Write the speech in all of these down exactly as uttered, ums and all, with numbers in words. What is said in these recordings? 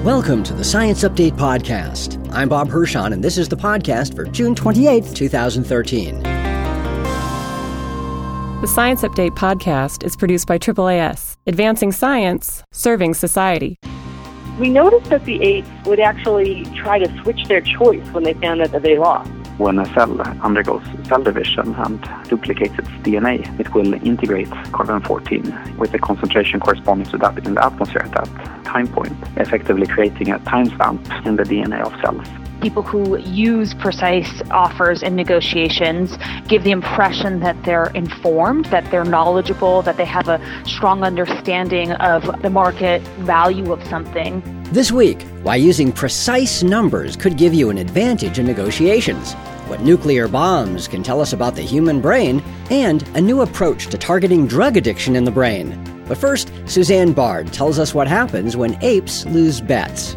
Welcome to the Science Update Podcast. I'm Bob Hirschon, and this is the podcast for June twenty-eighth, twenty thirteen. The Science Update Podcast is produced by triple A S, advancing science, serving society. We noticed that the apes would actually try to switch their choice when they found out that they lost. When a cell undergoes cell division and duplicates its D N A, it will integrate carbon fourteen with the concentration corresponding to that in the atmosphere at that time point, effectively creating a timestamp in the D N A of cells. People who use precise offers in negotiations give the impression that they're informed, that they're knowledgeable, that they have a strong understanding of the market value of something. This week, why using precise numbers could give you an advantage in negotiations, what nuclear bombs can tell us about the human brain, and a new approach to targeting drug addiction in the brain. But first, Suzanne Bard tells us what happens when apes lose bets.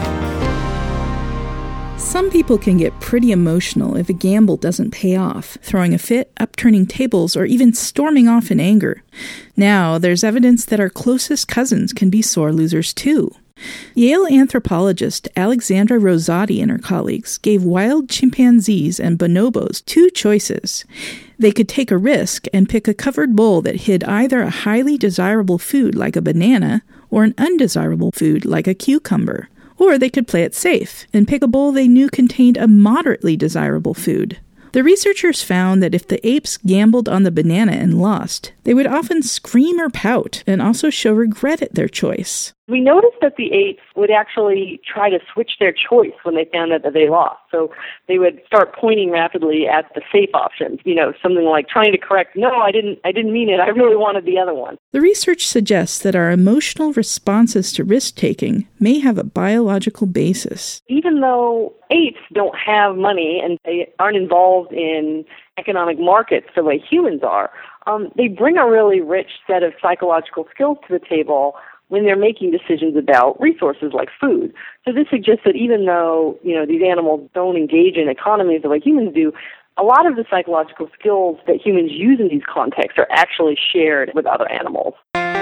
Some people can get pretty emotional if a gamble doesn't pay off, throwing a fit, upturning tables, or even storming off in anger. Now, there's evidence that our closest cousins can be sore losers too. Yale anthropologist Alexandra Rosati and her colleagues gave wild chimpanzees and bonobos two choices. They could take a risk and pick a covered bowl that hid either a highly desirable food like a banana or an undesirable food like a cucumber. Or they could play it safe and pick a bowl they knew contained a moderately desirable food. The researchers found that if the apes gambled on the banana and lost, they would often scream or pout and also show regret at their choice. We noticed that the apes would actually try to switch their choice when they found out that they lost. So they would start pointing rapidly at the safe options, you know, something like trying to correct, no, I didn't I didn't mean it, I really wanted the other one. The research suggests that our emotional responses to risk-taking may have a biological basis. Even though apes don't have money and they aren't involved in economic markets the way humans are, um, they bring a really rich set of psychological skills to the table when they're making decisions about resources like food. So this suggests that even though, you know, these animals don't engage in economies the way humans do, a lot of the psychological skills that humans use in these contexts are actually shared with other animals.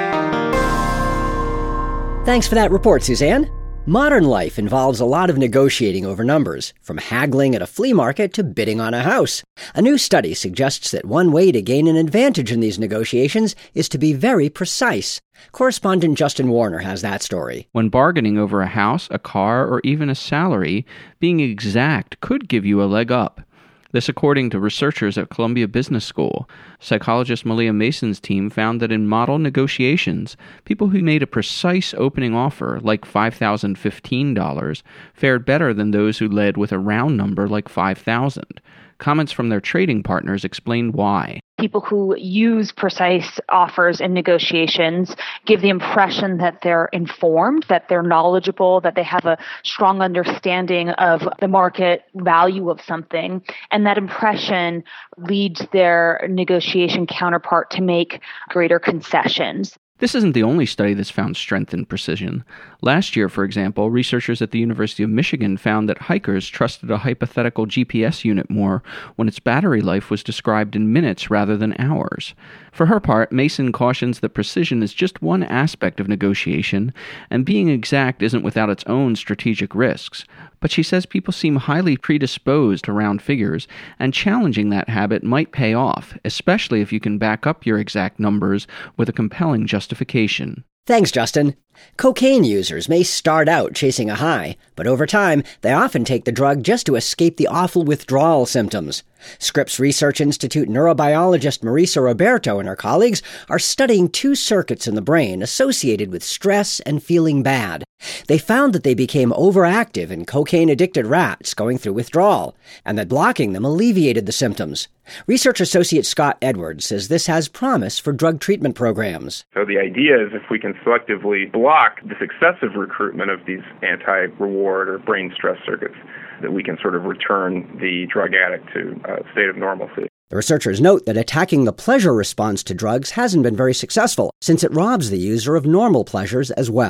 Thanks for that report, Suzanne. Modern life involves a lot of negotiating over numbers, from haggling at a flea market to bidding on a house. A new study suggests that one way to gain an advantage in these negotiations is to be very precise. Correspondent Justin Warner has that story. When bargaining over a house, a car, or even a salary, being exact could give you a leg up. This according to researchers at Columbia Business School. Psychologist Malia Mason's team found that in model negotiations, people who made a precise opening offer, like five thousand fifteen dollars, fared better than those who led with a round number like five thousand dollars. Comments from their trading partners explained why. People who use precise offers in negotiations give the impression that they're informed, that they're knowledgeable, that they have a strong understanding of the market value of something. And that impression leads their negotiation counterpart to make greater concessions. This isn't the only study that's found strength in precision. Last year, for example, researchers at the University of Michigan found that hikers trusted a hypothetical G P S unit more when its battery life was described in minutes rather than hours. For her part, Mason cautions that precision is just one aspect of negotiation, and being exact isn't without its own strategic risks. But she says people seem highly predisposed to round figures, and challenging that habit might pay off, especially if you can back up your exact numbers with a compelling justification. Thanks, Justin. Cocaine users may start out chasing a high, but over time, they often take the drug just to escape the awful withdrawal symptoms. Scripps Research Institute neurobiologist Marisa Roberto and her colleagues are studying two circuits in the brain associated with stress and feeling bad. They found that they became overactive in cocaine-addicted rats going through withdrawal, and that blocking them alleviated the symptoms. Research associate Scott Edwards says this has promise for drug treatment programs. So the idea is if we can selectively block this excessive recruitment of these anti-reward or brain stress circuits, that we can sort of return the drug addict to a state of normalcy. The researchers note that attacking the pleasure response to drugs hasn't been very successful, since it robs the user of normal pleasures as well.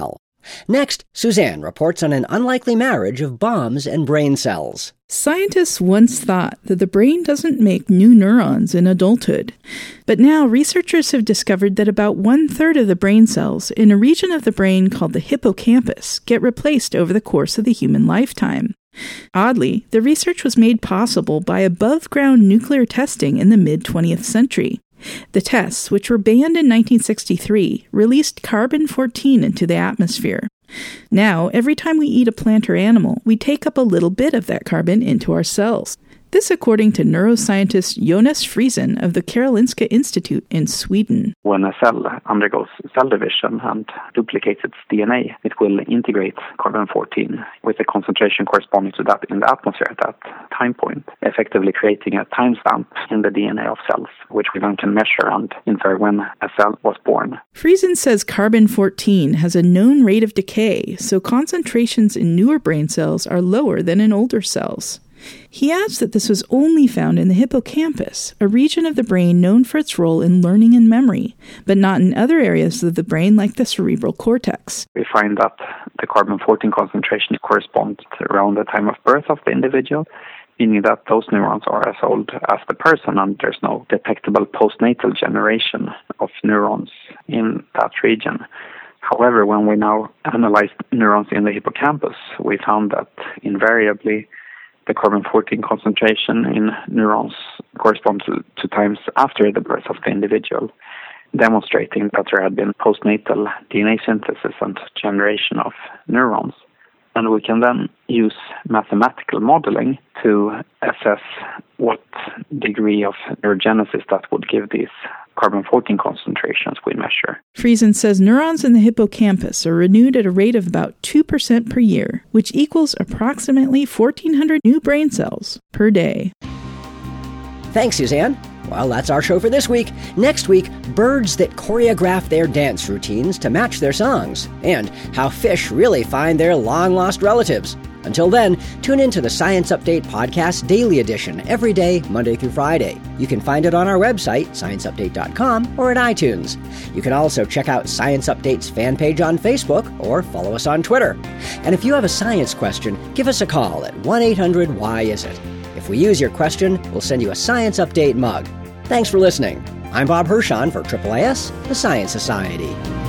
Next, Suzanne reports on an unlikely marriage of bombs and brain cells. Scientists once thought that the brain doesn't make new neurons in adulthood. But now researchers have discovered that about one-third of the brain cells in a region of the brain called the hippocampus get replaced over the course of the human lifetime. Oddly, the research was made possible by above-ground nuclear testing in the mid-twentieth century. The tests, which were banned in nineteen sixty-three, released carbon fourteen into the atmosphere. Now, every time we eat a plant or animal, we take up a little bit of that carbon into our cells. This according to neuroscientist Jonas Friesen of the Karolinska Institute in Sweden. When a cell undergoes cell division and duplicates its D N A, it will integrate carbon fourteen with a concentration corresponding to that in the atmosphere at that time point, effectively creating a timestamp in the D N A of cells, which we then can measure and infer when a cell was born. Friesen says carbon fourteen has a known rate of decay, so concentrations in newer brain cells are lower than in older cells. He adds that this was only found in the hippocampus, a region of the brain known for its role in learning and memory, but not in other areas of the brain like the cerebral cortex. We find that the carbon fourteen concentration corresponds to around the time of birth of the individual, meaning that those neurons are as old as the person and there's no detectable postnatal generation of neurons in that region. However, when we now analyzed neurons in the hippocampus, we found that invariably the carbon fourteen concentration in neurons corresponds to, to times after the birth of the individual, demonstrating that there had been postnatal D N A synthesis and generation of neurons. And we can then use mathematical modeling to assess what degree of neurogenesis that would give these carbon fourteen concentrations we measure. Friesen says neurons in the hippocampus are renewed at a rate of about two percent per year, which equals approximately fourteen hundred new brain cells per day. Thanks, Suzanne. Well, that's our show for this week. Next week, birds that choreograph their dance routines to match their songs, and how fish really find their long-lost relatives. Until then, tune in to the Science Update Podcast Daily Edition every day, Monday through Friday. You can find it on our website, science update dot com, or at iTunes. You can also check out Science Update's fan page on Facebook or follow us on Twitter. And if you have a science question, give us a call at one eight hundred why is it. If we use your question, we'll send you a Science Update mug. Thanks for listening. I'm Bob Hirschon for A A A S, the Science Society.